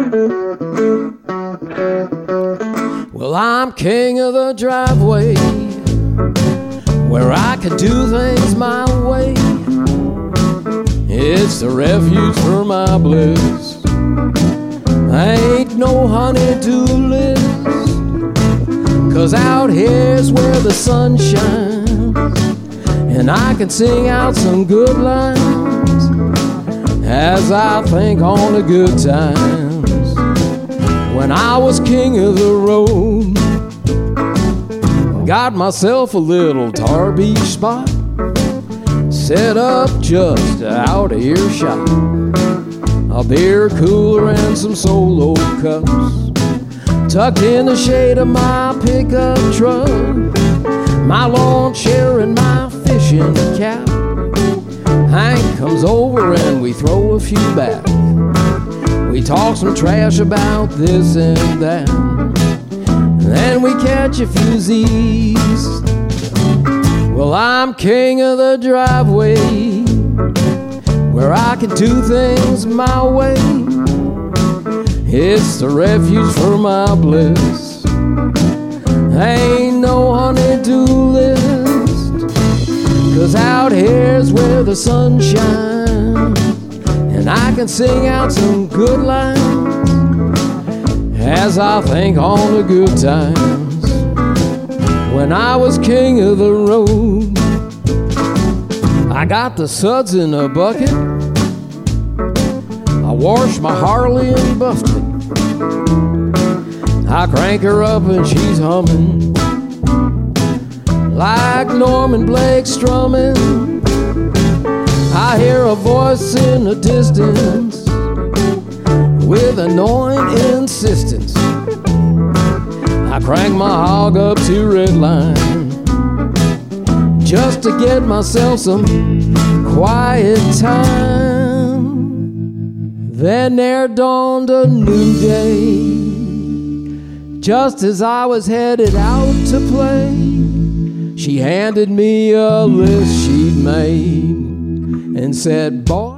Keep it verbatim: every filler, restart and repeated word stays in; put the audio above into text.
Well, I'm king of the driveway, where I can do things my way. It's the refuge for my bliss. Ain't no honey-do list, 'cause out here's where the sun shines, and I can sing out some good lines as I think on the good times when I was king of the road. Got myself a little tar beach spot set up just out of earshot, a beer cooler and some solo cups tucked in the shade of my pickup truck, my lawn chair and my fishing cap. Hank comes over and we throw a few back. We talk some trash about this and that, then we catch a few Z's. Well, I'm king of the driveway, where I can do things my way. It's the refuge for my bliss. Ain't no honey-do list, 'cause out here's where the sun shines, and I can sing out some good lines as I think on the good times when I was king of the road. I got the suds in a bucket, I wash my Harley and buffed it, I crank her up and she's humming like Norman Blake strumming. I hear a voice in the distance with annoying insistence. I crank my hog up to red line just to get myself some quiet time. Then there dawned a new day, just as I was headed out to play. She handed me a list she'd made and said, "Boy,